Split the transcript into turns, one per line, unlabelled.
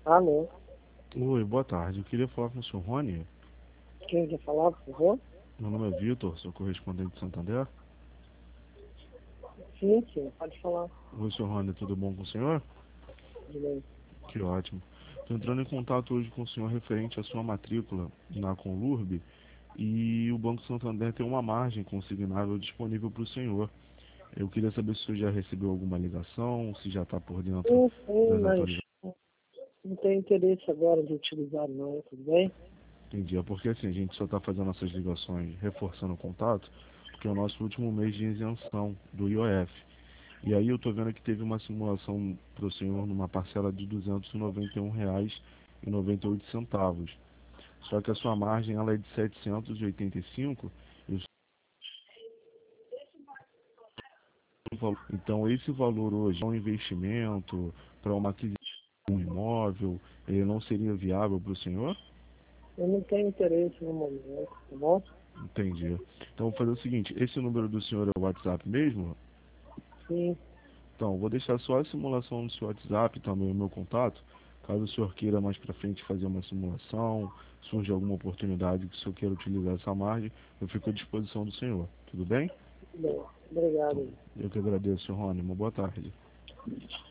Alô,
Oi, boa tarde. Eu queria falar com o senhor Rony.
quem quer falar, por favor?
Meu nome é Vitor, sou correspondente de Santander.
Sim, sim, pode falar.
Oi, senhor Rony, tudo bom com o senhor?
De bem.
Que ótimo. Estou entrando em contato hoje com o senhor referente à sua matrícula na Conlurb e o Banco Santander tem uma margem consignável disponível para o senhor. Eu queria saber se o senhor já recebeu alguma ligação, se já está por dentro
Sim,
das
mas
atualizações.
não tenho interesse agora de utilizar não, tudo bem?
Entendi. É porque assim, a gente só está fazendo essas ligações, reforçando o contato, porque é o nosso último mês de isenção do IOF. E aí eu tô vendo que teve uma simulação para o senhor numa parcela de R$ 291,98. Só que a sua margem ela é de 785 e o então esse valor hoje é um investimento para uma aquisição de um imóvel, ele não seria viável para o senhor?
Eu não tenho interesse no momento, tá bom?
Entendi. Então vou fazer o seguinte, esse número do senhor é o WhatsApp mesmo?
Sim,
Então, vou deixar só a simulação no seu WhatsApp, também o meu contato. Caso o senhor queira mais para frente fazer uma simulação, surge alguma oportunidade que o senhor queira utilizar essa margem, eu fico à disposição do senhor. Tudo bem?
bem,
Então,
obrigado.
eu que agradeço, senhor Rony. Uma boa tarde.